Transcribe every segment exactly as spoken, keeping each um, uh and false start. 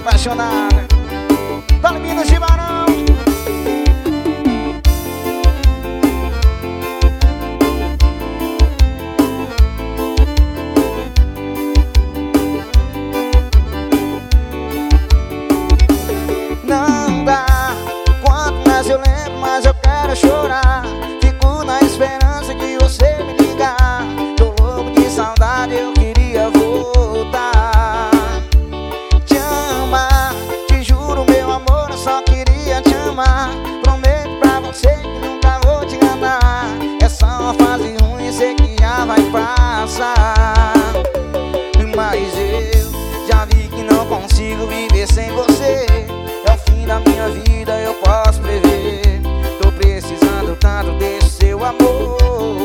apaixonada. Vale Minas de Barão. Não dá, quanto mais eu lembro, mais eu quero chorar. Fico na esperança de você me ligar. Tô louco de saudade, eu queria voltar. Te amar, te juro meu amor, eu só queria te amar. Prometo pra você que nunca vou te enganar. É só uma fase ruim, sei que já vai passar. Mas eu já vi que não consigo viver sem você. É o fim da minha vida, eu posso prever. Tô precisando tanto desse seu amor.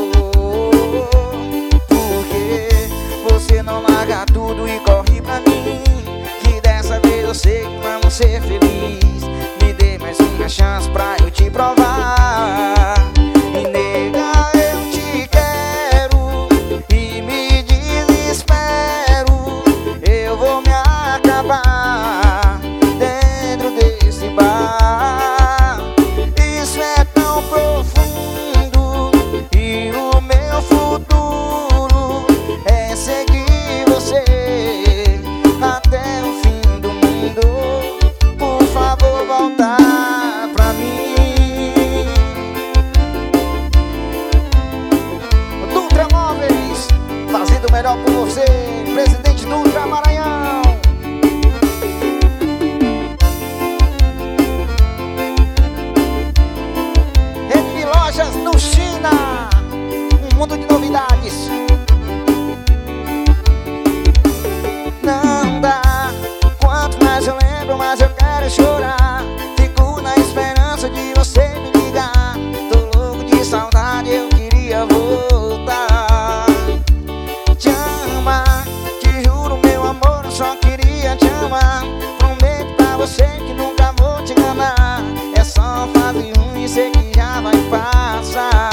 Porque você não larga tudo e corre pra mim. Que dessa vez eu sei que vamos ser felizes. Me dê mais uma chance pra eu te provar. E nega, eu te quero e me desespero. Eu vou me acabar dentro desse bar. Isso é tão profundo e o meu futuro é seguir você até o fim do mundo. Por favor, volta pra mim. Dutra Móveis, fazendo o melhor por você. Presidente Dutra Maranhão. Rede Lojas no China, um mundo de novidades. Não dá, quanto mais eu lembro, mais eu quero chorar. Fico na esperança de você me ligar. Tô louco de saudade, eu queria voltar. Te amar, te juro meu amor, eu só queria te amar. Prometo pra você que nunca vou te enganar. É só uma fase ruim, sei que já vai passar.